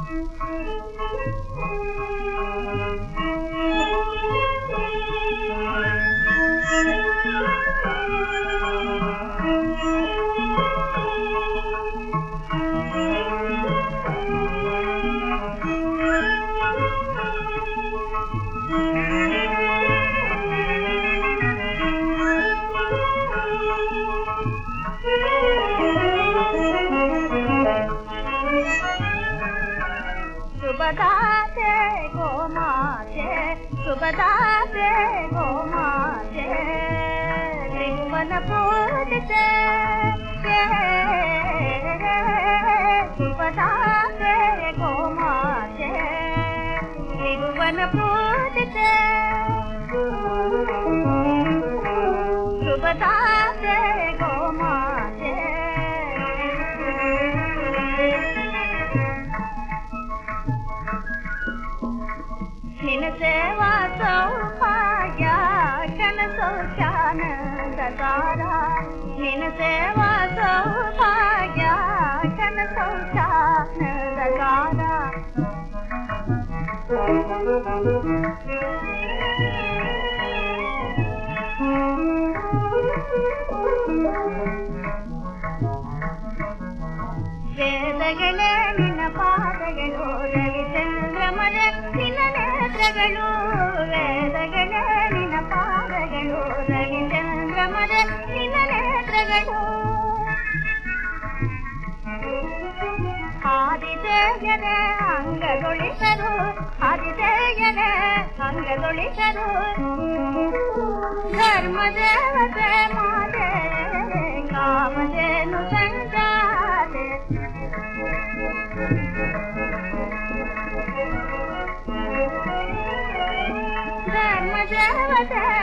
सुबदाते गोमाते सुबदाते गोमाते त्रिभुवन पूजिते सुबदाते गोमाते त्रिभुवन पूजिते सुबदाते गोमाते निन सेवा सौभाग्य क्षण सौख्यानंदकारा निन सेवा सौभाग्य क्षण सौख्यानंदकारा ವೇದಗಳೇ ನಿನ್ನ ಪಾದಗಳು ರವಿಚಂದ್ರಮನೆ ನಿನ್ನ ನೇತ್ರಗಳು ವೇದಗಳೇ ನಿನ್ನ ಪಾದಗಳು ರವಿಚಂದ್ರಮನೆ ನಿನ್ನ ನೇತ್ರಗಳು ಆದಿದೇಯನೇ ಅಂಗಗೊಳಿಸರು ಆದಿದೇಯನೇ ಅಂಗಗೊಳಿಸರು ಧರ್ಮದೇವತೆ ಮಾತೆ ಕಾಮಧೇನು ಸಂಜಾತೆ ಧರ್ಮದೇವತೆ